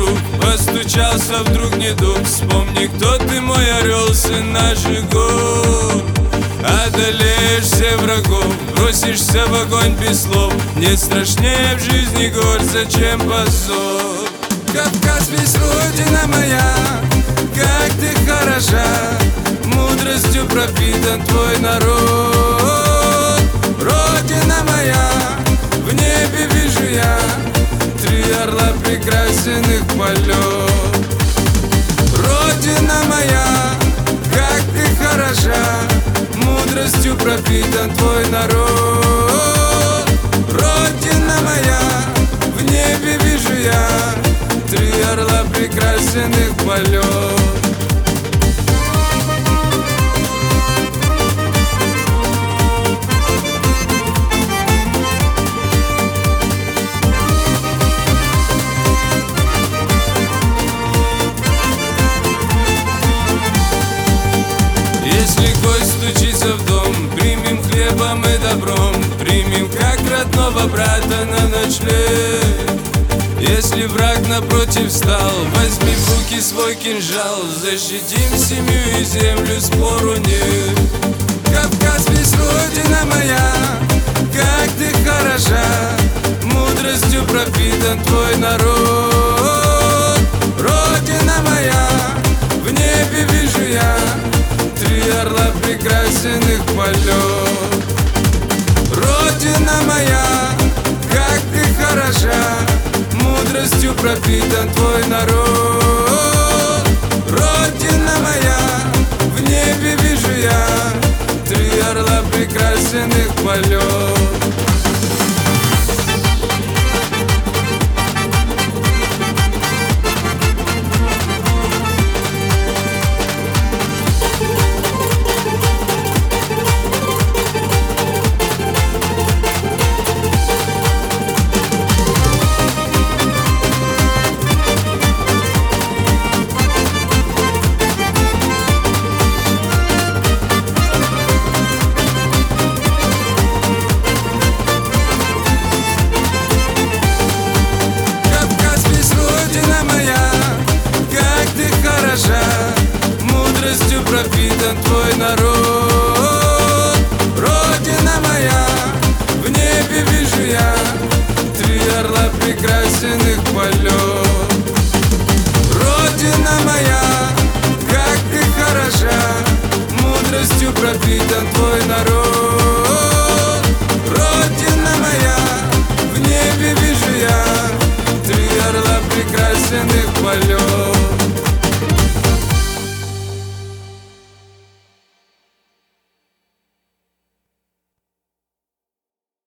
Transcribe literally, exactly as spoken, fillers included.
друг, постучался вдруг недуг. Вспомни, кто ты, мой орел, сын наших гор. Одолеешь все врагов, бросишься в огонь без слов. Нет страшнее в жизни гор, зачем позор? Кавказ весь родина моя, как ты хороша, мудростью пропитан твой народ. Родина моя, в небе вижу я три орла прекрасных полет. Родина моя, как ты хороша, мудростью пропитан твой народ. Родина моя, в небе вижу я три орла прекрасных полет. Если гость стучится в дом, примем хлебом и добром, примем как родного брата на ночлег. Если враг напротив встал, возьми в руки свой кинжал, защитим семью и землю, спору нет. Кавказ весь родина моя, как ты хороша, мудростью пропитан твой народ. Родина моя, в небе вижу я три орла прекрасных полет. Родина моя, как ты хороша, мудростью пропитан твой народ. Родина моя, в небе вижу я три орла прекрасных полет. Мудростью пропитан твой народ. Родина моя, в небе вижу я три орла прекрасных полет. Родина моя, как ты хороша, мудростью пропитан твой народ.